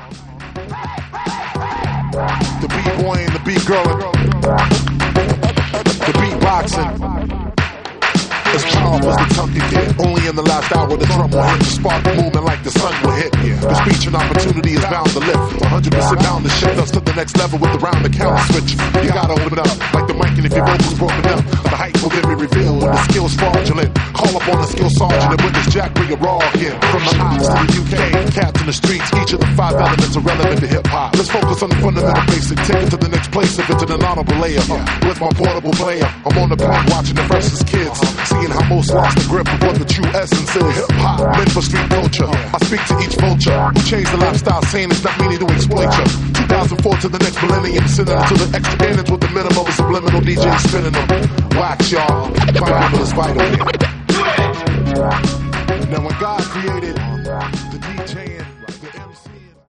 The B-boy and the B-girl, the beatboxing. As powerful as the tongue can get. Only in the last hour the drum will hit. The spark the movement like the sun will hit. The speech and opportunity is bound to lift. 100% bound to shift us to the next level with the round the count switch. You gotta open up like the mic, and if your vocals broken up, the height will then be revealed when the skill's fraudulent. Call up on a skill sergeant and with this jack bring a raw in. From the ops to the UK, cats in the streets, each of the 5 elements are relevant to hip-hop. Let's focus on the fundamental basic. Take it to the next place if it's an honorable layer. With my portable player, I'm on the plane watching the freshest kids. Seeing how most lost the grip of what the true essence is. Hip-hop, meant for street culture. I speak to each vulture who changed the lifestyle, saying it's not meaning to exploit you. 2004 to the next millennium, sending them to the extra innings with the minimum of subliminal DJ spinning them. Wax, y'all. Find is vital. Now when God created